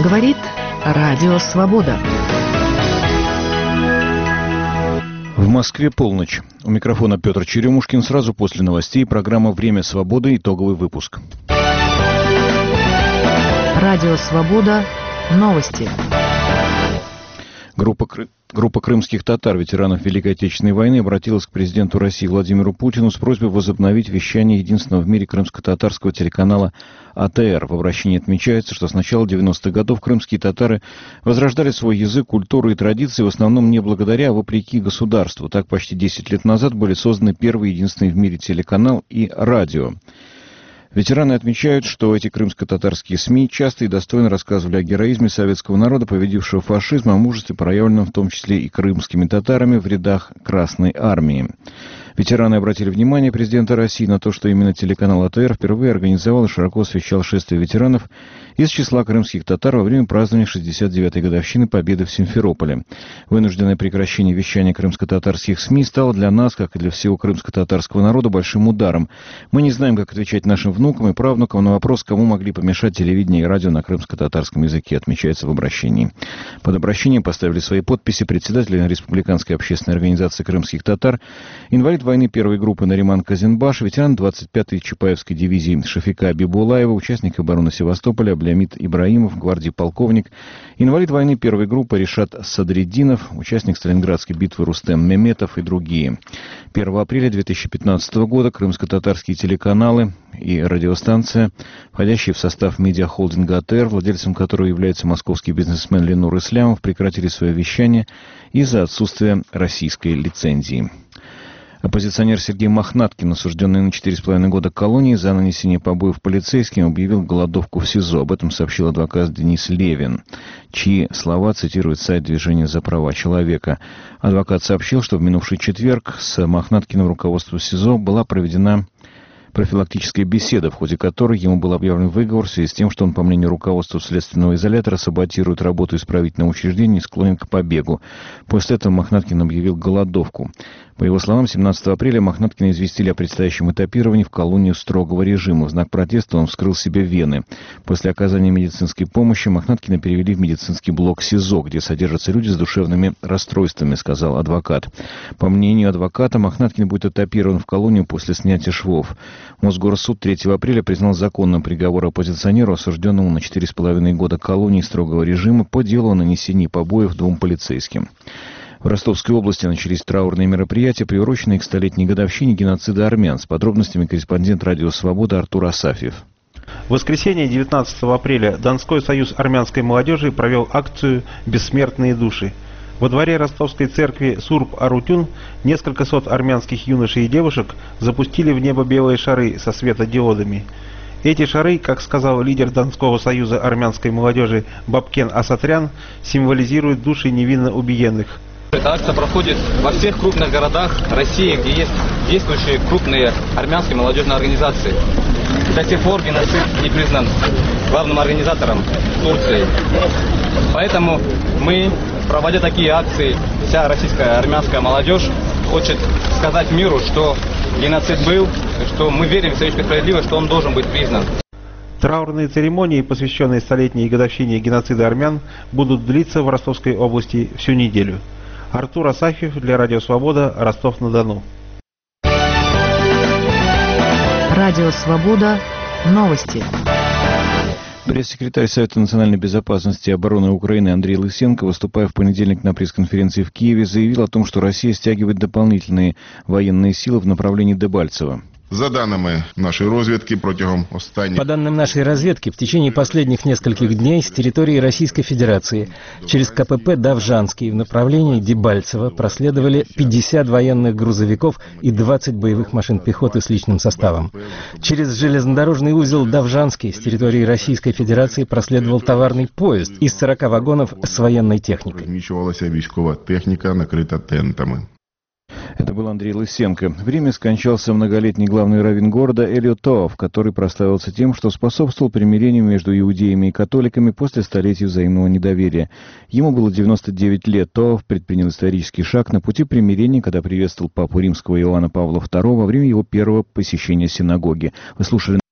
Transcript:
Говорит Радио Свобода. В Москве полночь. У микрофона Петр Черемушкин. Сразу после новостей программа «Время свободы». Итоговый выпуск. Радио Свобода. Новости. Группа крымских татар, ветеранов Великой Отечественной войны, обратилась к президенту России Владимиру Путину с просьбой возобновить вещание единственного в мире крымско-татарского телеканала АТР. В обращении отмечается, что с начала 90-х годов крымские татары возрождали свой язык, культуру и традиции в основном не благодаря, а вопреки государству. Так, почти 10 лет назад были созданы первый и единственный в мире телеканал и радио. Ветераны отмечают, что эти крымско-татарские СМИ часто и достойно рассказывали о героизме советского народа, победившего фашизм, о мужестве, проявленном в том числе и крымскими татарами в рядах Красной Армии. Ветераны обратили внимание президента России на то, что именно телеканал АТР впервые организовал и широко освещал шествие ветеранов из числа крымских татар во время празднования 69-й годовщины Победы в Симферополе. Вынужденное прекращение вещания крымско-татарских СМИ стало для нас, как и для всего крымско-татарского народа, большим ударом. Мы не знаем, как отвечать нашим внукам и правнукам на вопрос, кому могли помешать телевидение и радио на крымско-татарском языке, отмечается в обращении. Под обращением поставили свои подписи председатель Республиканской общественной организации крымских татар, инвалид войны первой группы Нариман Казинбаш, ветеран 25-й Чапаевской дивизии Шафика Бибулаева, участник обороны Севастополя Аблямид Ибраимов, гвардии полковник, инвалид войны первой группы Ришат Садриддинов, участник Сталинградской битвы Рустем Меметов и другие. 1 апреля 2015 года крымско-татарские телеканалы и радиостанция, входящие в состав медиахолдинга АТР, владельцем которого является московский бизнесмен Ленур Ислямов, прекратили свое вещание из-за отсутствия российской лицензии. Оппозиционер Сергей Мохнаткин, осужденный на 4,5 года колонии за нанесение побоев полицейским, объявил голодовку в СИЗО. Об этом сообщил адвокат Денис Левин, чьи слова цитирует сайт Движения за права человека. Адвокат сообщил, что в минувший четверг с Мохнаткиным руководством СИЗО была проведена профилактическая беседа, в ходе которой ему был объявлен выговор в связи с тем, что он, по мнению руководства следственного изолятора, саботирует работу исправительного учреждения и склонен к побегу. После этого Мохнаткин объявил голодовку. По его словам, 17 апреля Мохнаткина известили о предстоящем этапировании в колонию строгого режима. В знак протеста он вскрыл себе вены. После оказания медицинской помощи Мохнаткина перевели в медицинский блок СИЗО, где содержатся люди с душевными расстройствами, сказал адвокат. По мнению адвоката, Мохнаткин будет этапирован в колонию после снятия швов. Мосгорсуд 3 апреля признал законным приговор оппозиционеру, осужденному на 4,5 года колонии строгого режима по делу о нанесении побоев 2 полицейским. В Ростовской области начались траурные мероприятия, приуроченные к 100-летней годовщине геноцида армян. С подробностями корреспондент «Радио Свобода» Артур Асафьев. В воскресенье 19 апреля Донской союз армянской молодежи провел акцию «Бессмертные души». Во дворе Ростовской церкви Сурб-Арутюн несколько сот армянских юношей и девушек запустили в небо белые шары со светодиодами. Эти шары, как сказал лидер Донского союза армянской молодежи Бабкен Асатрян, символизируют души невинно убиенных. Эта акция проходит во всех крупных городах России, где есть действующие крупные армянские молодежные организации. До сих пор геноцид не признан главным организатором Турции. Поэтому мы, проводя такие акции, вся российская армянская молодежь хочет сказать миру, что геноцид был, что мы верим в историческую справедливость, что он должен быть признан. Траурные церемонии, посвященные 100-летней годовщине геноцида армян, будут длиться в Ростовской области всю неделю. Артур Асафьев для Радио Свобода, Ростов-на-Дону. Радио Свобода. Новости. Пресс-секретарь Совета национальной безопасности и обороны Украины Андрей Лысенко, выступая в понедельник на пресс-конференции в Киеве, заявил о том, что Россия стягивает дополнительные военные силы в направлении Дебальцево. По данным нашей разведки, в течение последних нескольких дней с территории Российской Федерации через КПП Довжанский в направлении Дебальцево проследовали 50 военных грузовиков и 20 боевых машин пехоты с личным составом. Через железнодорожный узел Довжанский с территории Российской Федерации проследовал товарный поезд из 40 вагонов с военной техникой. Это был Андрей Лысенко. В Риме скончался многолетний главный раввин города Элио Тоав, который прославился тем, что способствовал примирению между иудеями и католиками после столетий взаимного недоверия. Ему было 99 лет. Тоав предпринял исторический шаг на пути примирения, когда приветствовал папу римского Иоанна Павла II во время его первого посещения синагоги. Вы слушали